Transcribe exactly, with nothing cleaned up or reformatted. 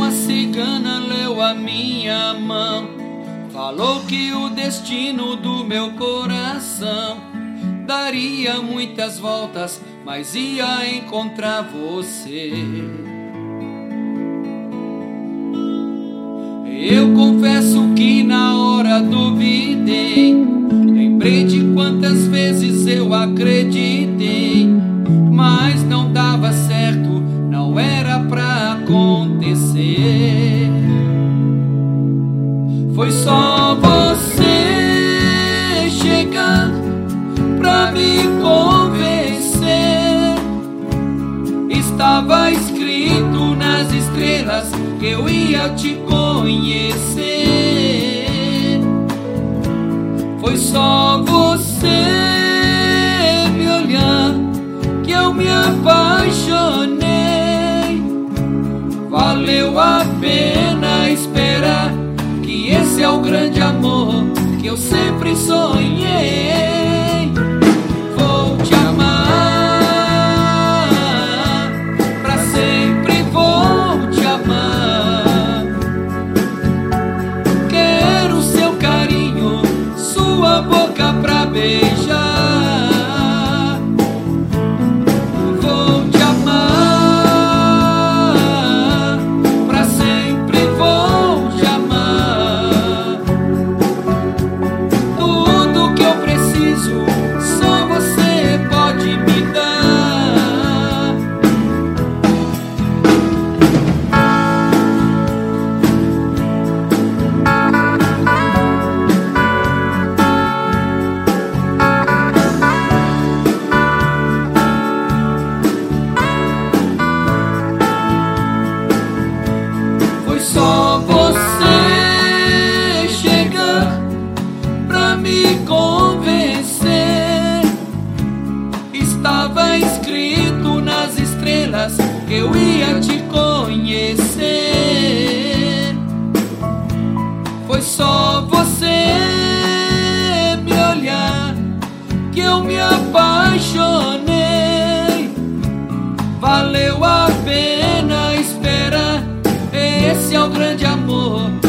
uma cigana leu a minha mão, falou que o destino do meu coração daria muitas voltas, mas ia encontrar você. Eu confesso que na hora duvidei, lembrei de quantas vezes eu acreditei, mas não dava certo, não era pra acontecer. Foi só você chegar pra me convencer. Estava escrito nas estrelas que eu ia te conhecer. Foi só você me olhar que eu me apaixonei. Valeu a pena esperar, que esse é o grande amor que eu sempre sonhei. Vou te amar, pra sempre vou te amar. Quero seu carinho, sua boca pra beijar. Vou te amar, pra sempre vou te amar. Tudo que eu preciso só você pode me dar. Foi só você chegar pra me convencer. Estava escrito nas estrelas que eu ia te conhecer. Foi só você me olhar que eu me apaixonei. Valeu a pena esperar, esse é o grande amor